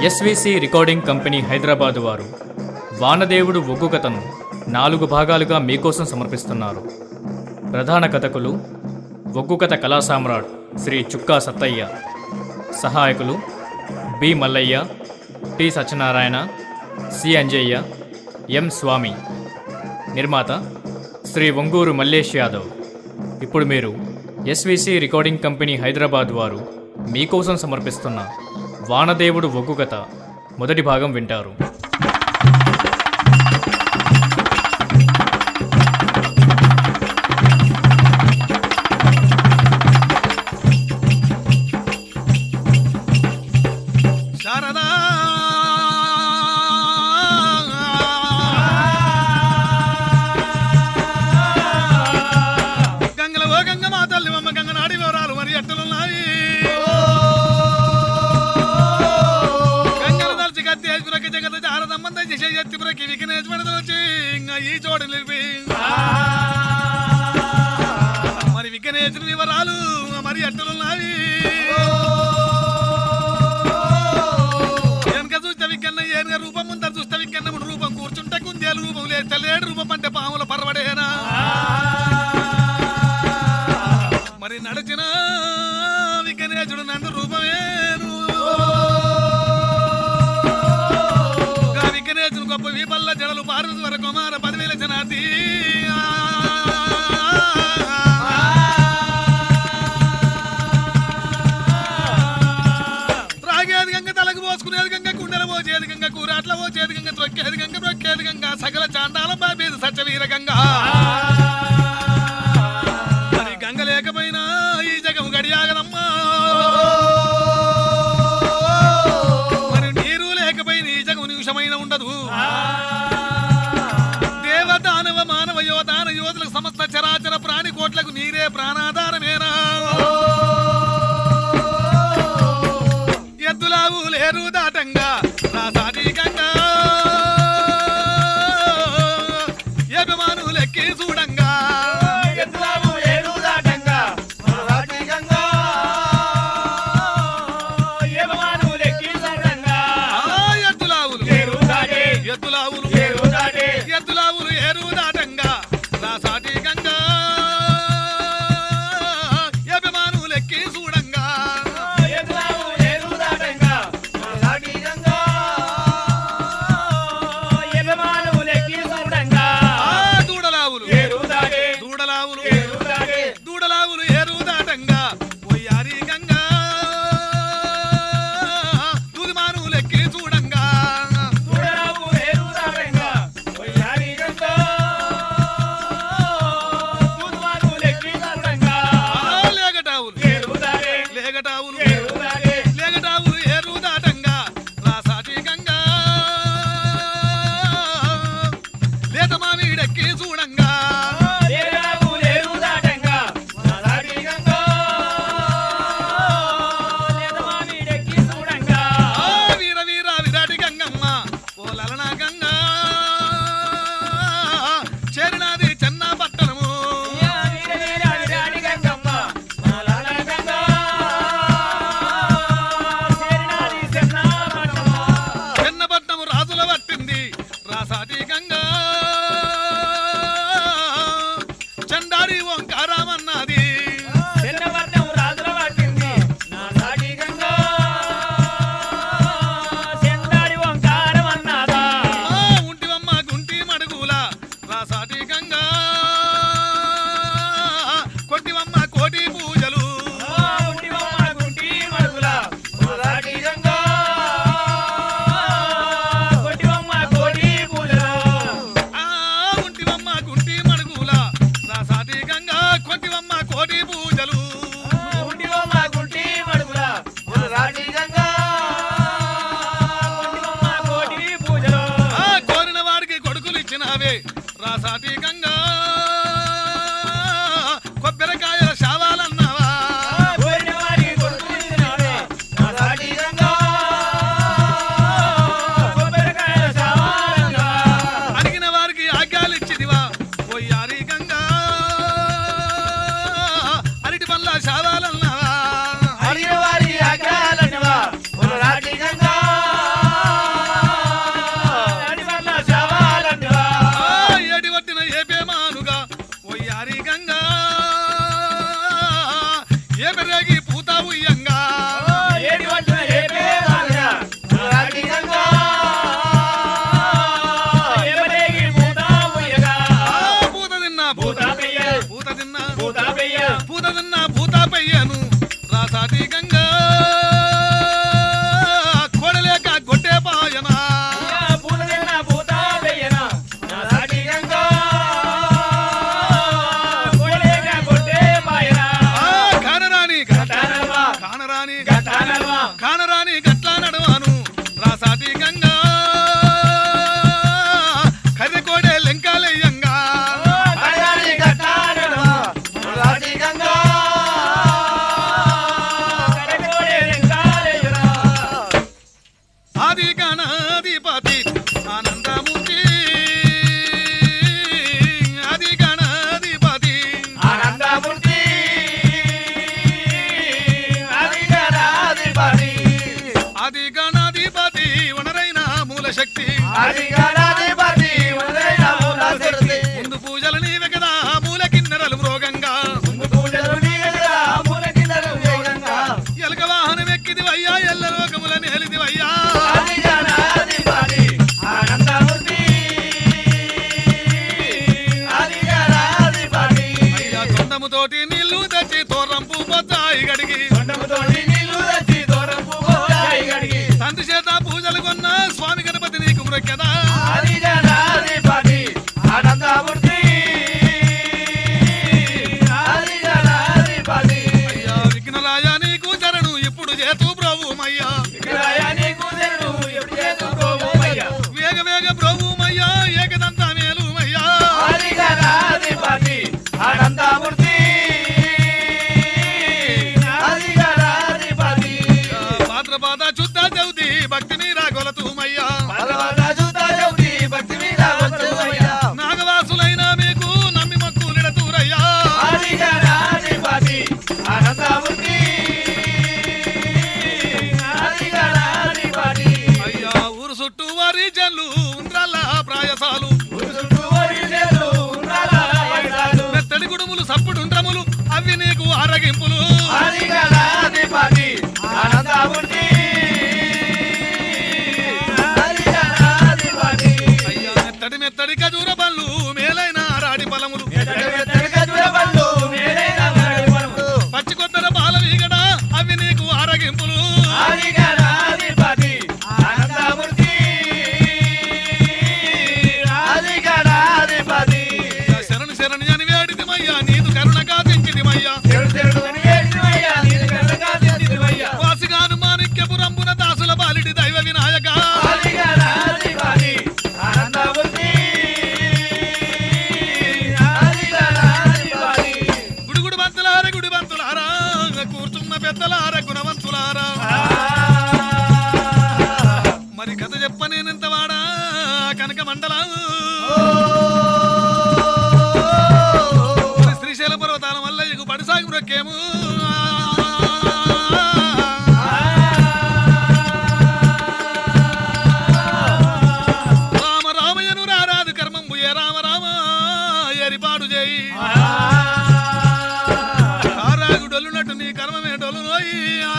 SVC recording company Hyderabad వారు వానదేవుడు ఒగ్గు కథను 4 భాగాలుగా మీకోసం సమర్పిస్తున్నారు. ప్రధాన కథకులు ఒగ్గు కథ కళా సామ్రాట్ శ్రీ చుక్కా సత్తయ్య, సహాయకులు B Mallaiah, T Satyanarayana, C Anjaiah, M Swamy, నిర్మాత శ్రీ ఒంగూరు మల్లేష్ యాదవ్. ఇప్పుడు మీరు ఎస్విసి రికార్డింగ్ కంపెనీ హైదరాబాద్ వారు మీకోసం సమర్పిస్తున్న వానదేవుడు ఒగ్గు కథ మొదటి భాగం వింటారు. మరి విఘ్నేశ్వరు వివరాలు మరి ఎట్టలున్నాయి. వెనక చూస్తే విఘ్న ఏనుగ రూపం, ముందర చూస్తే విఘ్నముడు రూపం, కూర్చుంటే కుందేలు రూపం, లేస్తే లేడు రూపం అంటే పాముల పర్వడేనా. మరి నడిచిన విఘ్నేశ్వరుడు నందు రూపమేను. విఘ్నేశ్వరుడు గొప్ప వీపల్ల జడలు పార్వతి వర కుమార 10,000 జనాతి. రాగేది గంగ తలకు పోసుకునేది గంగ, కుండెల పోసేది గంగ, కూరాట్ల పోసేది గంగ, త్రొక్కేది గంగ, బ్రొక్కేది గంగ, సకల చాండాలం బాబేది సత్యవీర గంగ. మరి గంగ లేకపోయినా ఈ జగం గడియాగదమ్మా. మరి నీరు లేకపోయినా ఈ జగం నిమిషమైన ఉండదు. దేవదానవ మానవ యోధాన యోధులకు సమస్త చరాచర ప్రాణి కోట్లకు నీరే ప్రాణాధారమేనా. ఎద్దులావు లేరు దాటంగా రాసాటి గంగా, యజమాను లెక్కి చూడంగా. ఎద్దులావు లేరు దాటంగా రాసాటి గంగా, యజమాను లెక్కి చూడంగా. ఎద్దులావులు లేరు దాటే, ఎద్దులావులు లేరు దాటే, ఎద్దులావులు ఏరు దాటంగా రాసాటి గంగా, భూతాపయ్య పూతదన్న భూతాపయ్యను రాసాటి గంగా కొడలేక గొడ్డే పాయనా పూలదన్న భూతాపయ్యన నా సాటి గంగా కొడలేక కొట్టే పాయన కానరాని గటానవా కానరాని గటానవా కానరాని గట్ల నడవాను రాసాటి గంగా కర్రెకోడే లెంకాలయ్యంగా కడగాలి గటానవా నా సాటి గంగా కడగోడే రెంగాలేయనా ఆది గణాధిపతి ఆనందమూర్తి ఆది గణాధిపతి ఆనందమూర్తి అధికారాధిపతి ఆది గణాధిపతి వనరైన మూల శక్తి అధికారాధిపతి ఉదయ మూలశక్తి ముందు పూజలు నీవే కదా మూల కిన్నెరలు మృగంగా ముందు పూజలు నీయగా మూల కిందలు వేగంగా ఎలక వాహనం ఎక్కిదివయ్యా ఎల్ల లోకముల నేలిదివయ్యా అధికారాధిపతి ఆనందమూర్తి అధికారాధిపతి అయ్యా తొండముతోటి నీళ్లు తెచ్చి తోరంపు పొచ్చాయి గడిగి కొండముతోటి నీళ్లు తెచ్చి దూరంపు పోయాయి గడిగి తండ్రి చేత పూజలు కొన్న స్వామి గణపతి నీకు మృక్యదా అధికారాధిపతి ఆనందమూర్తి అధికారాధిపతి అయ్యా విఘ్నరాయ నీకు చరణు ఇప్పుడు చేతు ప్రభుమయ్యా విగ్రహాన్ని కుదరడు ఎప్పుడు చేసుకోబోమయ్యా వేగ వేగ ప్రభుమయ్యా ఏకదంత మేలుమయ్యా అధికారాధిపతి ఆనందమూర్తి అధికారాధిపతి భాద్రపాద శుద్ధ చౌతి భక్తి మీరా కొలతుమయ్యా భగవంత చూత జ్యోతి భక్తి మీద వచ్చుమయ్యా నాగవాసులైన మీకు నమ్మి మక్కులిడతూరయ్యా అధికారాధిపతి ఆనందమూర్తి అధికారాధిపతి అయ్యా ఊరు చుట్టూ వారి జల్లు ఉండ్రల్ల ప్రాయసాలు చుట్టూ వరిసేలు ఉండాల వయసాలు మెత్తడి గుడుములు సప్పుడుండ్రములు అవి నీకు ఆరగింపులు అధికారాధిపతి ఆనందమూర్తి అధికారాధిపతి అయ్యా మెత్తడి మెత్తడి ఖజూర పళ్ళు మేలైన రాడి ఫలములు ఎత్తడిగజ్జురబళ్ళు మేలైన వాడివరము. పచ్చి కొత్తర పాల వీగడ అవి నీకు ఆరగింపులు అధికారాధిపతి ఆనందమూర్తి అధికారాధిపతి శరణు శరణు అని వేడిదిమయ్యా నీదు కరుణ కాదించిదిమయ్యా చెడు చెడు అని వేడినవయ్యా, నీది కరుణగా దిద్దినవయ్యా. వాసిగాను మాణిక్యపురంబున దాసుల బాలిడి దైవ వినాయక అధికారాధిపతి ఆనందమూర్తి అధికారాధిపతి గుడి బంతులారా కూర్చున్న పెద్దలార గుణవంతులారా మరి కథ చెప్పనేనంత వాడా కనక మండల శ్రీశైల పర్వతాల మల్లయ్యకు బడిసాగు బ్రొక్కేము రామ రామయ్యను రారాదు కర్మంబు ఏ రామ రామ ఎరిపాడు చేయి కారాగు డొల్లునట్టు నీ కర్మమే డొల్లు నోయి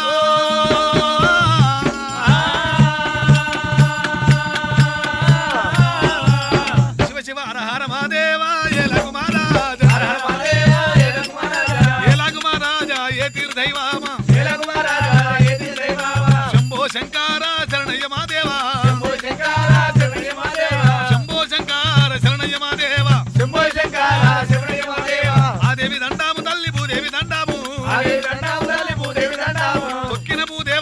శివ శివ హర హర మహాదేవ ఏల కుమారాజ ఏల కుమారాజ ఏ తీర్థైవామ శంభో శంకర శరణయ్య మహాదేవ శంభో శంకర శరణయ్య మహాదేవ ఆ దేవి దండాము తల్లి భూదేవి దండాము తొక్కిన భూదేవ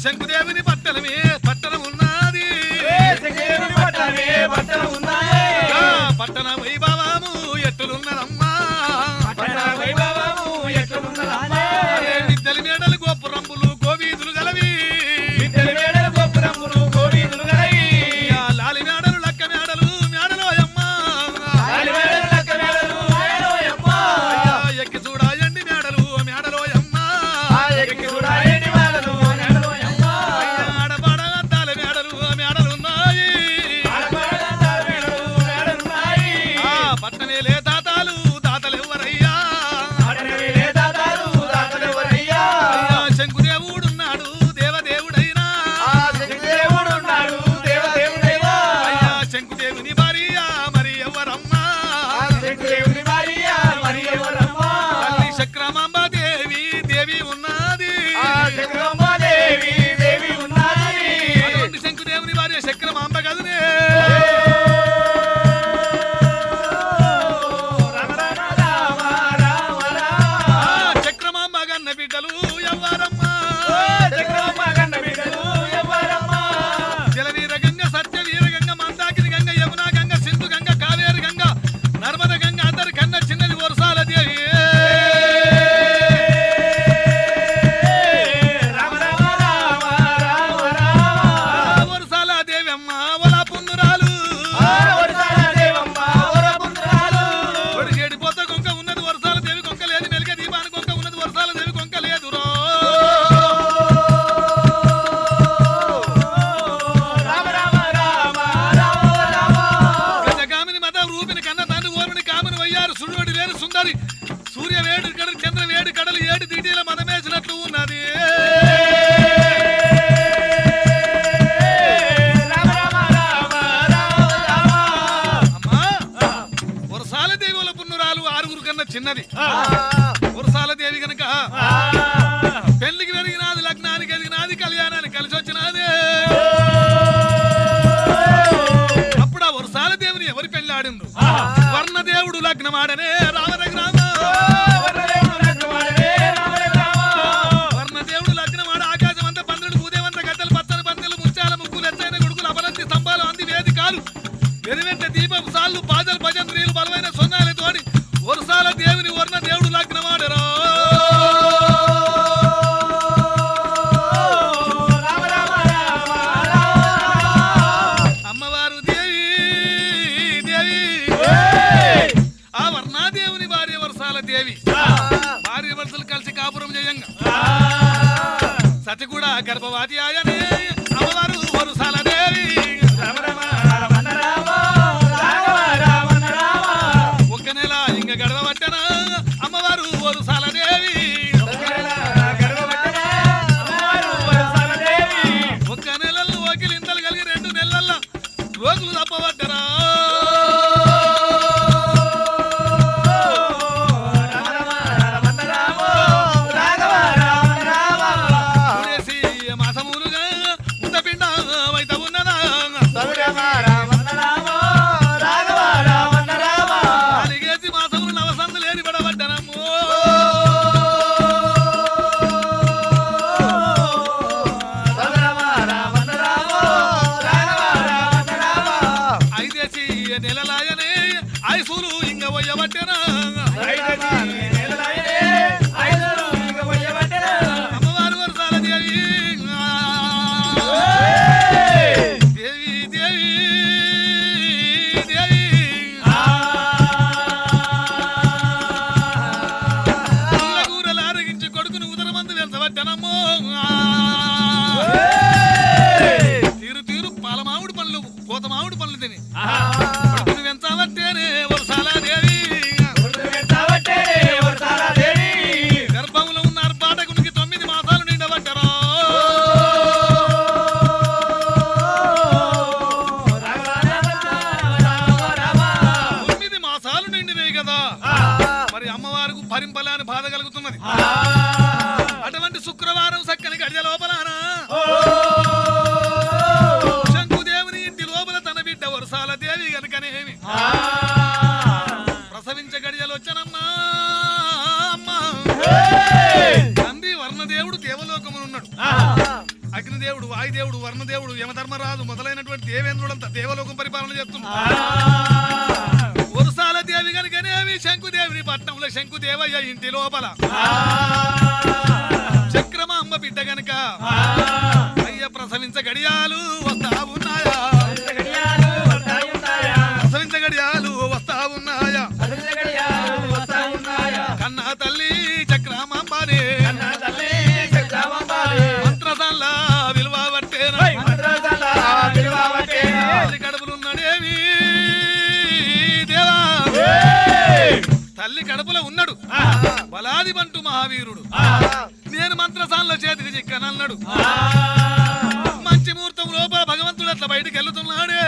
శంకుదేవుని పట్టణమే పట్టణం ఉన్నది పట్టణ వైభవము ఎట్టులున్నదమ్మా విద్యల మేడలు గోపురంబులు గోవీధులు గలవి లాలి మేడలు లక్క మేడలు మేడలోయమ్మా ఎక్కి చూడాయండి మేడలు మేడలోయమ్మా ఆడపాడ అద్దాల మేడలు మేడలున్నాయి పట్టణేలే దాతాలు దాతలు ఎవరయ్యా శంకుదేవుడున్నాడు దేవదేవుడైనా శంకుదేవుని భార్య మరి ఎవరమ్మా తల్లి చక్రమాంబ దేవి దేవి ఉన్నది అటువంటి శంకుదేవుని భార్య చక్రమాంబ కదనే చక్రమాంబ గన్న బిడ్డలు ఎవరమ్మా జలవీర గంగ సత్యవీర గంగ మందాకిని గంగ యమునా గంగ సింధు గంగ కావేరి గంగ నర్మద గంగ అందరి కన్న చిన్నది వరసాల దేవి వరసాల దేవి అమ్మ ఒలా పుందురాలు చెడిపోత కొంక ఉన్నది వరసాల దేవి కొంక లేదు మెలిక దీపానికి కొంక ఉన్నది వరసాల దేవి కొంక లేదు రో గజగామిని మత రూపిని కన్న తండ్రి ఓర్మిని కామిని వయ్యారు సుడువడి వేరు సుందరి సూర్య వేడి కడలు చంద్ర వేడి కడలు ఏడు తీటీల మదమేసినట్లు ఉన్నది అమ్మా వరసాల దేవి వల్ల పున్నురాలు ఆరుగురు కన్నా చిన్నది వరసాల దేవి గనక పెళ్లికి పెరిగినాది లగ్నానికి ఎదిగినాది కళ్యాణానికి కలిసి వచ్చినది అప్పుడు ఆ వరసాల దేవుని ఎవరి పెళ్ళాడిండు వర్ణదేవుడు లగ్నమాడనే రామరగ్రామ వర్ణదేవుడు లగ్నమాడ ఆకాశం అంతా పందులు భూదేవంత గద్దలు పచ్చని పందులు ముత్యాల ముగ్గులు ఎత్తైన గుడుకులు అపలంతి స్తంభాలు అంది వేదికాలు వెనువెంట దీపం సాళ్ళు బాజలు భజంత్రీలు బలమైన సొన్నాలతోని వరసాల దేవుని వర్ణదేవుడు లగ్నమాడరా అమ్మవారు దేవి దేవి ఆ వర్ణాదేవుని భార్య వరసాల దేవి భార్య వరుసలు కలిసి కాపురం చేయంగా సతి కూడా గర్భవతి ఆయనే అమ్మవారు వరసాల దేవి ఒక్క నెల ఇంక గడవబట్టనా అమ్మవారు వరసాల దేవి ఒక్క నెలల్లో వకిలింతలు కలిగి 2 నెలల్లో రోజులు తప్పబట్టరా మాసములుగా ముందపిండ వైత ఉన్న బ్రహ్మదేవుడు వాయుదేవుడు వర్ణదేవుడు యమధర్మరాజు మొదలైనటువంటి దేవేంద్రుడంతా దేవలోకం పరిపాలన చేస్తున్నారు. వరుసాల దేవి కనుకనేవి శంకుదేవిని పట్నంలో శంకుదేవయ్య ఇంటి లోపల చక్రమాంబ బిడ్డ గనక అయ్య ప్రసవించ గడియాలు వస్తా ఉన్నాయా, ప్రసవించ గడియాలు వస్తా ఉన్నాయా, కన్నా తల్లి చక్రమాంబనే మంత్రసాల విలువ పట్టేనా తల్లి కడుపులున్నాడేవి దేవా, తల్లి కడుపులో ఉన్నాడు బలాది బంటు మహావీరుడు. నేను మంత్రసాలలో చేతికి చిక్కనన్నాడు. మంచి ముహూర్తం లోపల భగవంతుడు అట్లా బయటికి వెళ్తున్నాడే.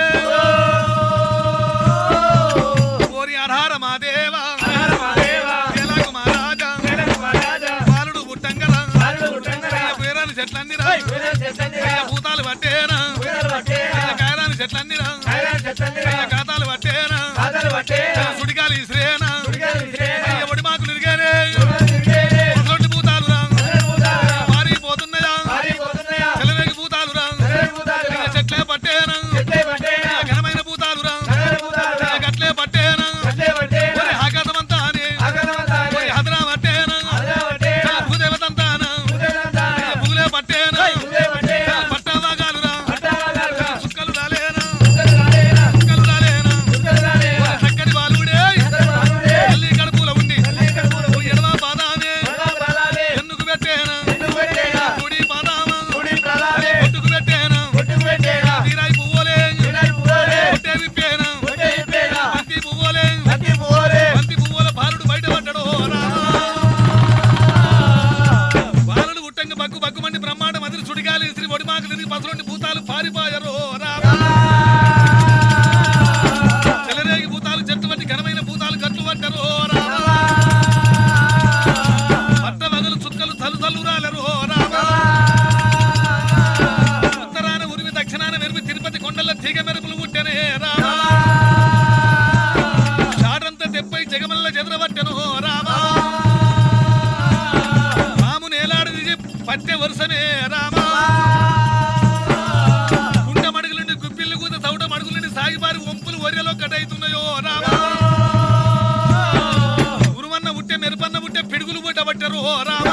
ఓరి ఆధార మా దేవా ఎలాగు మా రాజా బాలుడు పుట్టంగరా పేరాని చెట్లన్నీరా భూతాలు పట్టేనా కాయరాని చెట్లన్నీరా ఖాతాలు పట్టేనా సుడిగాలి ఇసిరేనా ఒడి మాకులు ఇరిగానే అసలు భూతాలు రా మారిపోతున్నాయా చెలవేగి భూతాలు రా చెట్లే పట్టేనా ఘనమైన భూతాలు రా గట్లే పట్టేనా ఆకాశమంతా హదరా పట్టేనా భూదేవతంతానా భూలే పట్టేనా పట్టభాగాలు రా సుక్కలు రాలేనా సుక్కలు రాలేనా చక్కని బాలుడే తల్లి కడుపులో ఉండి ఎడమ పాదామే ఎన్నుకు పెట్టేనా కుడి పాదామా ఒట్టుకు పెట్టేనా తీరాయి పువ్వులే ఒట్టే విప్పేనా బంతి పువ్వులే బంతి పువ్వుల బాలుడు బయట పడ్డాడు. బాలుడు ఉట్టంగా బగ్గు బగ్గుమండి బ్రహ్మాండ మదిరి సుడిగాలి శ్రీ ఒడిమాకులు తిరిగి పసలుండి భూతాలు పారిపోయారు. చెలరేగి భూతాలు చెట్టు వంటి ఘనమైన భూతాలు గట్లు పడ్డారు. పట్ట వగలు చుక్కలు తలు తల్లు రాలరు. ఉత్తరాన ఉరిమి దక్షిణాన వెరిమి తిరుపతి కొండల తీగ మెరుపులు పుట్టెనే రామా. షాడంతా తెప్పై జగమల్ల చెదరబట్టెను రామా. మాము నేలాడు పట్టె వరుసనే రామా. కుండ మడుగులుండి గుప్పిళ్ళు కూత చౌట మడుగులుండి సాగిబారి వంపులు ఒర్రెలో కట్టయితున్నాయో రామా. ఉరువన్న ఉట్టే మెరుపన్న ఉట్టే పిడుగులు పుట్ట పట్టరు రామా.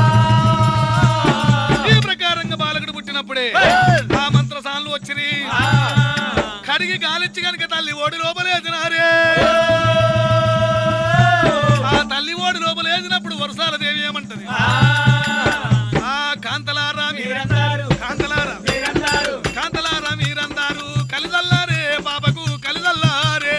ఈ ప్రకారంగా బాలకుడు పుట్టినప్పుడే ఆ మంత్రసాన్లు వచ్చిరి. కడిగి గాలిచ్చి కనుక తల్లి ఓడి లోపలేసినారే. ఆ తల్లి ఓడి లోపలేసినప్పుడు వరుసాల దేవి ఏమంటది, ఆ కాంతలారా కాంతలారా కాంతలారా మీరందారు కలిదల్లారే బాబకు కలిదల్లారే.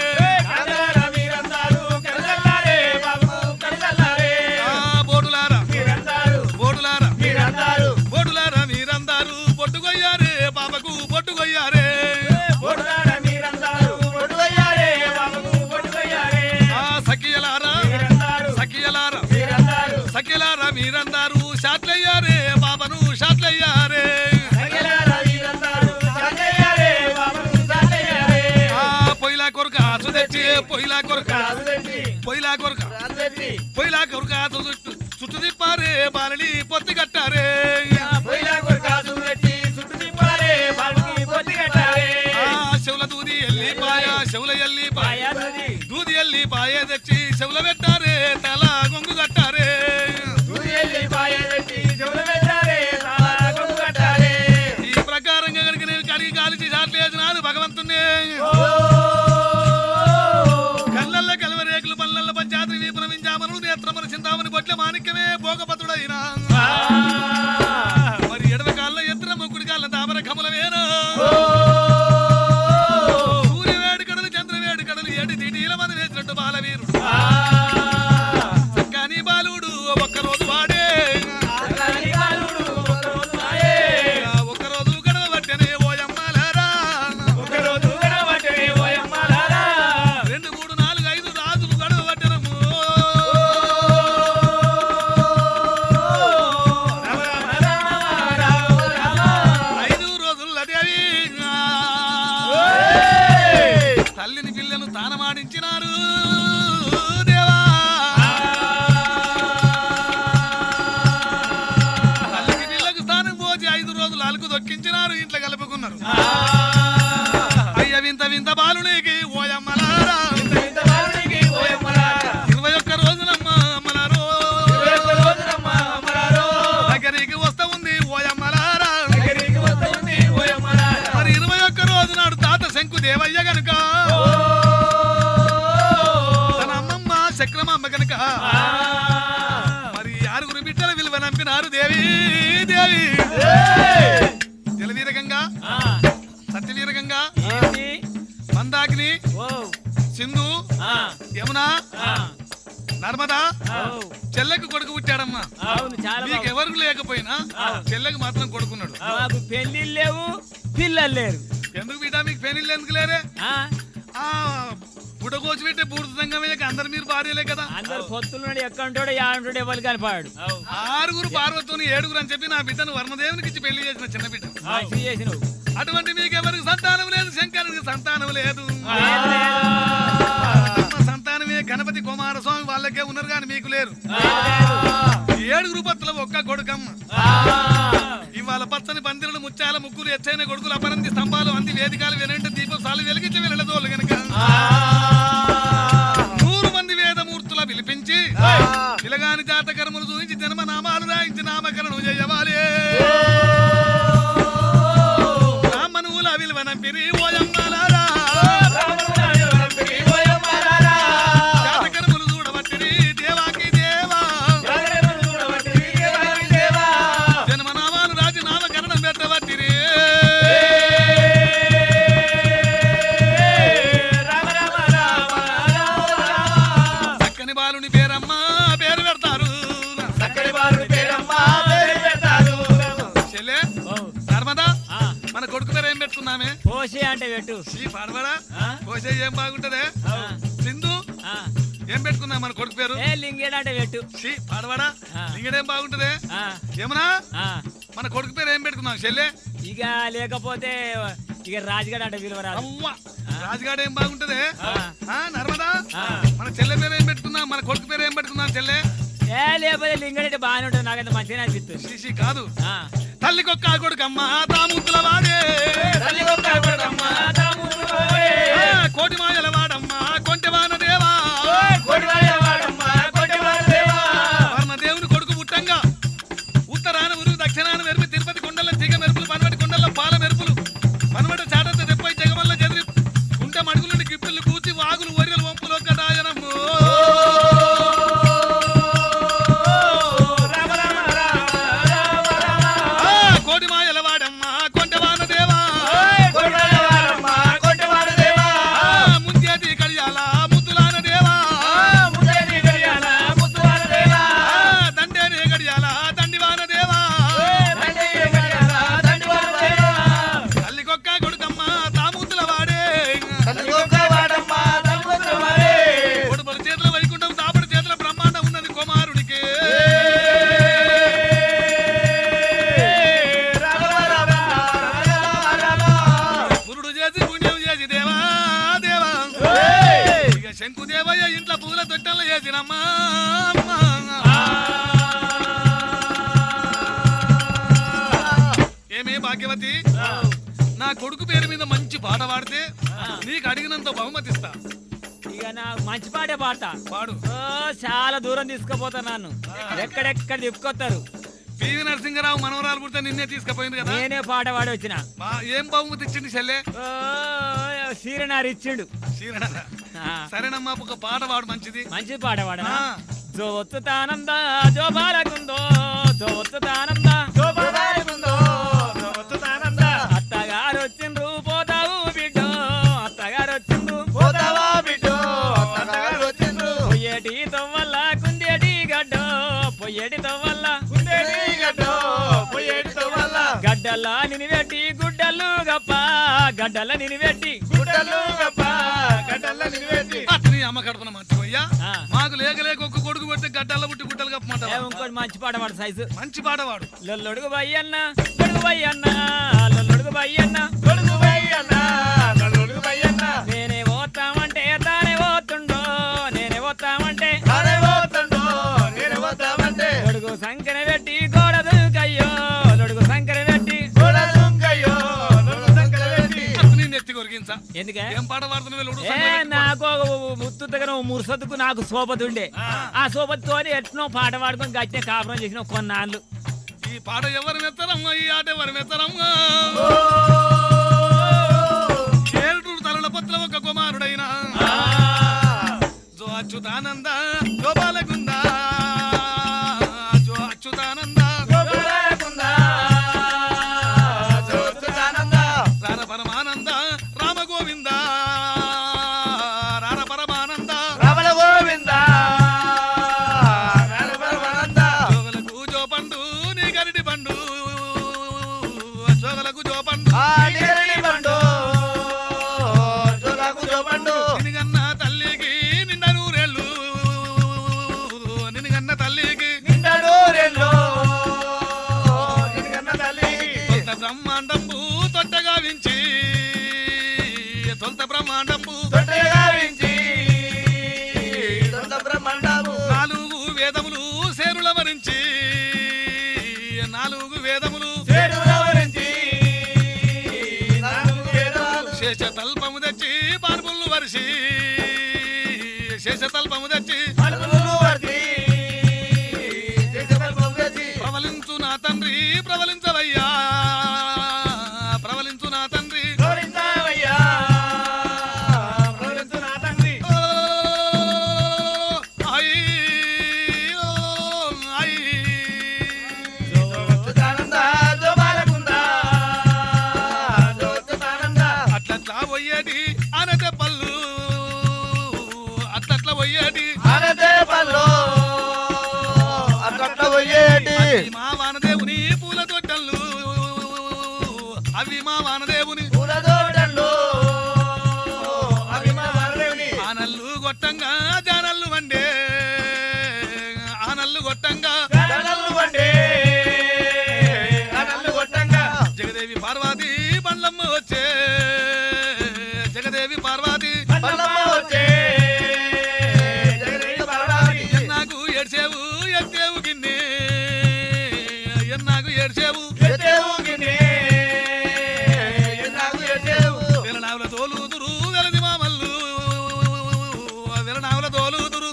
బోడులారా బోడులారా బోడులారా మీరందారు బొట్టుకొయ్యారే బాబకు బొట్టుకొయ్యారే. సఖియలారా సఖియలారా సఖియలారా మీరందారు షాట్లయ్యారే బాబను షాట్లయ్యారే. పొయ్యిలా కొరక ఆసు తెచ్చి పొయ్యిలా కొరక పొయ్యిలా కొరక పొయ్యిలా కొరక ఆసు చుట్టు తిప్పారే బాలని పొత్తి కట్టారే. శవుల దూది ఎల్లి పాయ శవుల ఎల్లి పాయ దూది ఎల్లి పాయ తెచ్చి శవుల పెట్టారే తల గొంగు కట్టారే. ఈ ప్రకారంగా కనుక నేను కడిగి కాలిచి చాట్లు వేసినాను భగవంతుణ్ణి. కళ్ళల్ల కలవరేకులు పల్లెల్ల పంచాయతీ వీపున వింజామనుడు నేత్రమను చింతామని బొట్ల మాణిక్యమే భోగపతుడైనా. మరి ఎడవ కాళ్ళ ఎత్తున ముక్కుడి కాళ్ళ తామర కమలమేనా. సూర్యవేడు కడలు చంద్రవేడు కడలు ఏడు తిటీల మంది వేసినట్టు బాలవీరుడు కానీ బాలుడు ఒక్కరోజు వాడే. ఒక్కరోజు గడవ పట్టనే ఓయమ్మలారా. 2, 3, 4, 5 రాజులు గడవ పట్టనము. ఇంట్లో కలుపుకున్నారు అయ్య వింత వింత బాలునికి ఓయమ్మలారా 21 రోజులమ్మ అమ్మలారో దగ్గరికి వస్తా ఉంది ఓయమ్మలారా మరి 21 రోజు నాడు తాత శంకు దేవయ్య గనుక తన అమ్మమ్మ చక్రమమ్మ గనుక మరి 6 బిడ్డల విలువ నంపినారు దేవి దేవి జలవీరగంగా సత్యవీరగంగా మందాకిని సింధు యమున నర్మదా చెల్లెకు కొడుకు పుట్టాడమ్మా మీకు ఎవరికి లేకపోయినా చెల్లెకు మాత్రం కొడుకున్నాడు పెళ్లిళ్ళు లేవు పిల్లలు లేరు ఎందుకు బిడ్డ మీకు పెళ్లిళ్ళు ఎందుకు లేరే బుడగోచి పెట్టే బూడిద సంగమయ్యకి అందరు మీరు భార్యలే కదా అందరు పొత్తులున్నాడు ఎక్కడుంటాడు యాడుంటాడు ఎవరు కనపాడు 6 పార్వతోని 7 అని చెప్పి నా బిడ్డను వర్మదేవునికి ఇచ్చి పెళ్లి చేసిన చిన్న బిడ్డ చేసినావు అటువంటి మీకు ఎవరికి సంతానం లేదు శంకరునికి సంతానం లేదు సంతానమే గణపతి కుమారస్వామి వాళ్ళకే ఉన్నారు కానీ మీకు లేరు 7 పత్తుల ఒక్క కొడుకమ్మ ఇవాళ పచ్చని పందిరులు ముత్యాల ముగ్గురు ఎచ్చైన కొడుకులు అపరంతి స్తంభాలు అంది వేదికలు వెనంటే దీపసాలు వెలిగించి వెళ్ళదోళ్ళు గనక 100 మంది వేదమూర్తుల పిలిపించి పిలగాని జాతకర్మలు చూపించి జన్మనామాలు రాయించి నామకరణం చేయవాలి రామనుల విలువనంపిరి ఓయమ్మలారా జాతకర్మలు చూడబట్టిరి దేవాకి దేవా జన్మనామాలు రాజు నామకరణం పెట్టబట్టిరి చక్కని బాలుని పేరమ్మ పేరు పెడతారు చెల్లె నర్మదా మన కొడుకు పేరు ఏం పెట్టుకున్నామే పోసే అంటే పెట్టు పాడబడా కోసే ఏం బాగుంటదే సింధు ఏం పెట్టుకున్నా మన కొడుకు పేరు లింగేడు అంటే పెట్టు పాడబడా లింగడేం బాగుంటదే ఏమన్నా మన కొడుకు పేరు ఏం పెట్టుకున్నాం చెల్లె ఇక లేకపోతే ఇక రాజుగాడు అంటే విలువరాదు రాజుగాడు ఏం బాగుంటదే నర్మదా మన చెల్లె పేరు ఏం పెట్టుకున్నాం మన కొడుకు పేరు ఏం పెట్టుకున్నాం చెల్లె లేకపోతే లింగడంటే బాగానే ఉంటుంది నాకంత మంచిగా అనిపిస్తుంది శిశి కాదు తల్లికొక్క కొడుకమ్మ తాముద్దుల వాడే కోటి మాయల వాడమ్మ కొంటెవాన దేవా వర్ణదేవుని కొడుకు పుట్టంగా ఉత్తరాన ఉరుగు దక్షిణాన మెరుపు తిరుపతి కొండల తీగ మెరుపులు పనవటి కొండల పాల మెరుపులు పనవట చాటంత దెప్పై జగమల్ల జదిరి కుంట మడుగుల నుండి గిప్పిళ్ళు కూచి వాగులు ఒరియలు వంపులో కదాయనము కోటి మాయల వాడమ్మ కొంటెవాన దేవా ముంజేటి కడియాల ముద్దులాన దేవా దండేని గడియాల దండివాన దేవా తల్లికొక్క కొడుకమ్మ తాముద్దుల వాడే కొడుపల చేతుల వైకుంఠం తాపడి చేతుల బ్రహ్మాండం ఉన్నది కుమారుడికి పురుడు చేసి పుణ్యం చేసి దేవా దేవా ఇక శంకుదేవయ్య ఇంట్లో పూల తొట్టెల్లో చేసినమ్మా ఏమే భాగ్యవతి నా కొడుకు పేరు మీద మంచి పాట పాడితే నీకు అడిగినంత బహుమతిస్తా ఇక నాకు మంచి పాటే పాడతా పాడు చాలా దూరం తీసుకుపోతా నన్ను ఎక్కడెక్కడ తిప్పుకొస్తారు పివి నరసింహరావు మనవరాలు పుడితే నిన్నే తీసుకుపోయింది కదా నేనే పాట పాడి వచ్చిన ఏం బహుమతి ఇచ్చింది చెల్లె సీరనారు ఇచ్చిండు శ్రీరణ సరేనమ్మా ఒక పాట పాడు మంచిది మంచి పాట పాడనా జో ఒత్తుతానంద జో బాలకుందో జో ఒత్తుతానంద అత్తగారు వచ్చిండ్రు పోతావు బిడ్డో అత్తగారు వచ్చిండ్రు పొయ్యేటి తవ్వల్ల కుందేటి గడ్డో పొయ్యేటి తవ్వల్ల గడ్డల్లా నినివెట్టి గుడ్డలు గప్ప గడ్డల్ల నినివెట్టి అతని అమ్మ కడుపున మర్చిపోయ్యా మాకు లేక ఒక్క కొడుకు పెట్టి గడ్డల్ల పుట్టి గుడ్డలు కప్పమంట ఇంకోటి మంచి పాట పాడు సైజు మంచి పాట వాడు లొల్లుడుగు బయ్యన్న లొడుగు బయ్యన్న లొల్లుడుగు బయ్యన్న నేనే పోతామంటే తానే పోతుండో నేనే పోతామంటే లొడుగు సంకన పెట్టి గోడ దుంకయ్యో లొడుగు సంకన పెట్టి ఎందుకే ఏం పాట పాడుతున్నావు నాకు ముత్తుగా మురుసతుకు నాకు సోపతి ఉండే ఆ సోపతితో ఎట్నో పాట పాడుకొని గట్టిన కాపురం చేసిన కొన్నాళ్ళు. ఈ పాట ఎవరు మెత్తరమ్మా, ఈ ఆట ఎవరు మెత్తరమ్మా? ఏడుగురు తలల పత్ర ఒక కుమారుడైనా జో అచ్యుతానంద జో బాలకుంద జో అచ్యుతానంద రార పరమానంద రామ గోవింద రార పరమానంద రమణ గోవింద జోగలకు జో పండు నీ గరిటి పండు జోగలకు జో పండు నిన్నుగన్న తల్లికి నిండా నూరేళ్ళు నిన్నుగన్న తల్లికి తొంత బ్రహ్మాండంబు తొట్టగా వించి తొంత బ్రహ్మాండంబు నాలుగు వేదములు సేరుల వరించి నాలుగు వేదములు శేష తల్పము తెచ్చి పార్పులు వరిసి శేష తల్పము తెచ్చి ప్రవలించు నా తండ్రి ప్రవలించవయ్యా ప్రవలించు నా తండ్రి అట్లట్లా పోయేది అనతే పళ్ళు అట్లట్లా పోయేది అవి మా వానదేవుని పూల తోటలు అవి మా వానదేవుని ఆనల్లు గొట్టంగా జానల్లు వండే ఆనల్లు గొట్టంగా జగదేవి పార్వతి బండ్లమ్మ వచ్చే జగదేవి పార్వతి ఎన్నాకు ఏడ్చేవు ఎత్తేవు గిన్నె ఎన్నాకు ఏడ్చేవు వెలనావుల తోలుదురు వెలది మామల్లు వెలనావుల తోలుదురు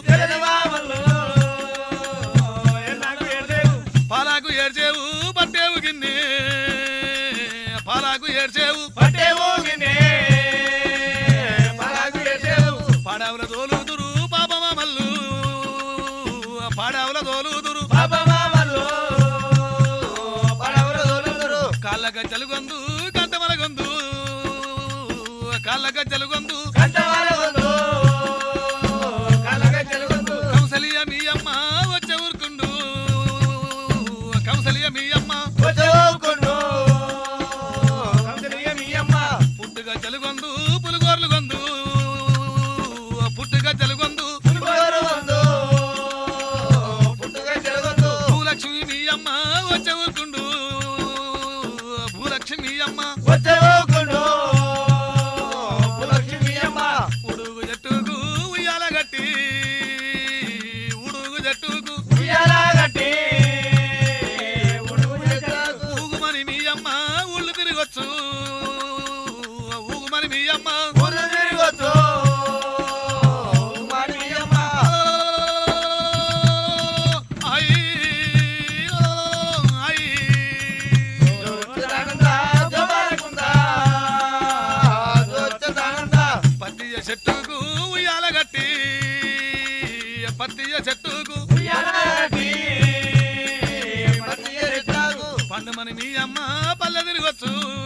పాలాకు ఏడ్చేవు పట్టేవు గిన్నె పాలాకు ఏడ్చేవు పాడావుల తోలుదురు పాపమామల్లు పాడావుల తోలుదురు కాళ్ళ గజ్జలు గొందు గంటమల గొందు కాళ్ళ గజ్జలు గొందు కంసలియ మీ అమ్మ వచ్చే ఊరుకుండు కంసలియ మీ అమ్మ పుట్టుగా చెలుగొందు పులుగోర్లు గొందు పుట్టుగా చెలుగొందు భూలక్ష్మి మీ అమ్మ వచ్చే ఊరుకుండు భూలక్ష్మి మీ అమ్మ ఉడుగు జట్టుకు ఉయ్యాల గట్టి ఉడుగు జట్టుకు ఊగుమని మీ అమ్మ ఊళ్ళు తిరగొచ్చు ఊగుమని మీ అమ్మ పత్తియ చెట్టుకు ఉయ్యాల గట్టి పత్తియ చెట్టుకు పండుమని మీ అమ్మ పల్లె తిరగొచ్చు